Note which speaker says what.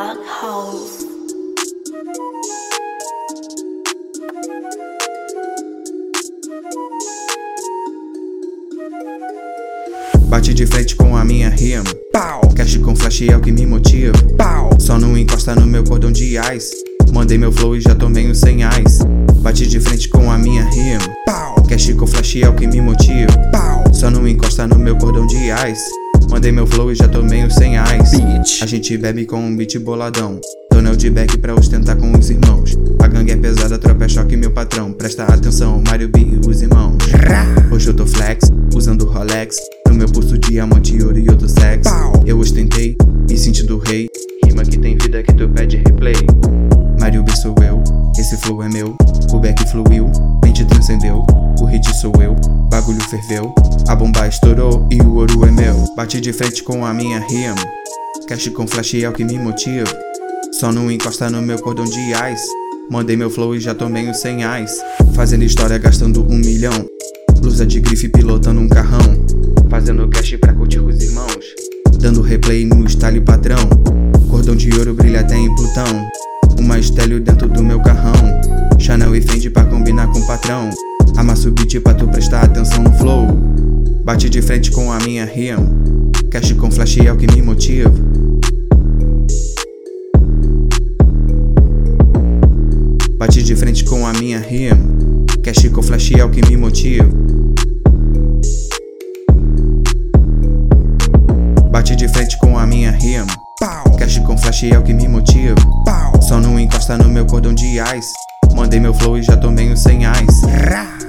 Speaker 1: Dark House.
Speaker 2: Bate de frente com a minha rima. Pau! Cash com flash é o que me motiva. Pau! Só não encosta no meu cordão de ice. Mandei meu flow e já tomei uns 100 ice. Bate de frente com a minha rima. Pau! Cash com flash é o que me motiva. Pau! Só não encosta no meu cordão de ice. Mandei meu flow e já tomei uns 100 ice. Bitch. A gente bebe com um beat boladão. Tonel de back pra ostentar com os irmãos. A gangue é pesada, tropa é choque, meu patrão. Presta atenção, Mario B e os irmãos. Hoje eu tô flex, usando Rolex. No meu pulso diamante, ouro e outro sexo. Eu ostentei, me sentindo rei. Rima que tem vida que tu pede replay. Mario B sou eu, esse flow é meu. O back fluiu, mente transcendeu. O hit sou eu, bagulho ferveu. A bomba estourou e o ouro é meu. Bate de frente com a minha rima. Cash com flash é o que me motiva. Só não encosta no meu cordão de ice. Mandei meu flow e já tomei uns 100 ice. Fazendo história gastando 1 milhão. Blusa de grife pilotando um carrão. Fazendo cash pra curtir com os irmãos. Dando replay no style patrão. Cordão de ouro brilha até em Plutão. Uma estélio dentro do meu carrão. Chanel e Fendi pra combinar com o patrão. Amassa o beat pra tu prestar atenção no flow. Bate de frente com a minha rima. Cash com flash é o que me motiva. Bate de frente com a minha rima. Cash com flash é o que me motiva. Bate de frente com a minha rima. Cash com flash é o que me motiva. Só não encosta no meu cordão de ice. Mandei meu flow e já tomei uns 100 ice.